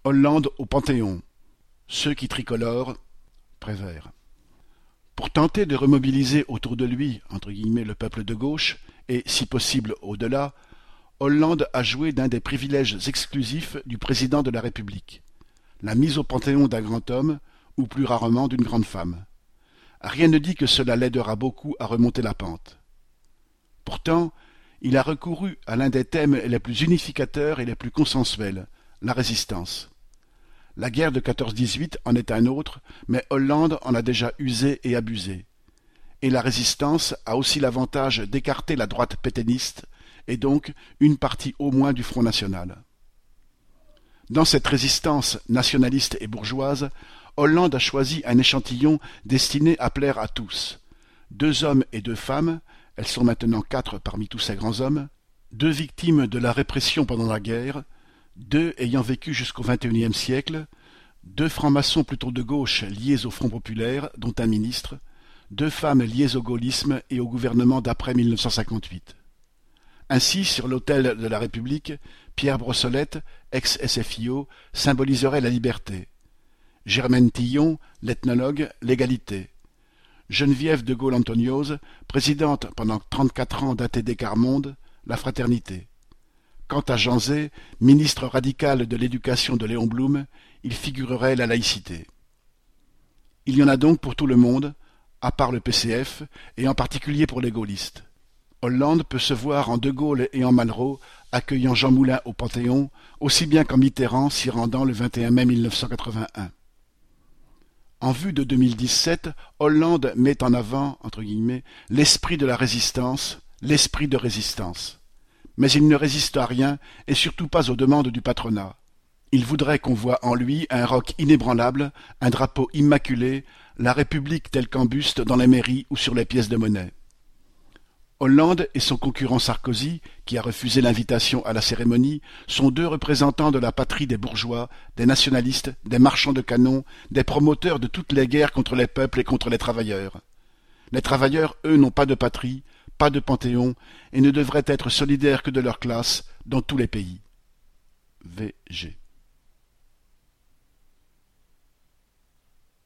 Hollande au Panthéon. Ceux qui tricolorent, Prévert. Pour tenter de remobiliser autour de lui entre guillemets, le peuple de gauche, et si possible au-delà, Hollande a joué d'un des privilèges exclusifs du président de la République, la mise au Panthéon d'un grand homme, ou plus rarement d'une grande femme. Rien ne dit que cela l'aidera beaucoup à remonter la pente. Pourtant, il a recouru à l'un des thèmes les plus unificateurs et les plus consensuels, la résistance. La guerre de 14-18 en est un autre, mais Hollande en a déjà usé et abusé. Et la résistance a aussi l'avantage d'écarter la droite pétainiste, et donc une partie au moins du Front national. Dans cette résistance nationaliste et bourgeoise, Hollande a choisi un échantillon destiné à plaire à tous. 2 hommes et 2 femmes, elles sont maintenant 4 parmi tous ces grands hommes, 2 victimes de la répression pendant la guerre, 2 ayant vécu jusqu'au XXIe siècle, 2 francs-maçons plutôt de gauche liés au Front populaire, dont un ministre, 2 femmes liées au gaullisme et au gouvernement d'après 1958. Ainsi, sur l'autel de la République, Pierre Brossolette, ex-SFIO, symboliserait la liberté. Germaine Tillon, l'ethnologue, l'égalité. Geneviève de Gaulle-Antoniose, présidente pendant 34 ans d'ATD Quart-Monde, la fraternité. Quant à Jean Zay, ministre radical de l'éducation de Léon Blum, il figurerait la laïcité. Il y en a donc pour tout le monde, à part le PCF, et en particulier pour les gaullistes. Hollande peut se voir en De Gaulle et en Malraux accueillant Jean Moulin au Panthéon, aussi bien qu'en Mitterrand s'y rendant le 21 mai 1981. En vue de 2017, Hollande met en avant, entre guillemets, l'esprit de la résistance, l'esprit de résistance. Mais il ne résiste à rien, et surtout pas aux demandes du patronat. Il voudrait qu'on voie en lui un roc inébranlable, un drapeau immaculé, la République telle qu'en buste dans les mairies ou sur les pièces de monnaie. Hollande et son concurrent Sarkozy, qui a refusé l'invitation à la cérémonie, sont 2 représentants de la patrie des bourgeois, des nationalistes, des marchands de canons, des promoteurs de toutes les guerres contre les peuples et contre les travailleurs. Les travailleurs, eux, n'ont pas de patrie, pas de panthéon, et ne devraient être solidaires que de leur classe dans tous les pays. V.G.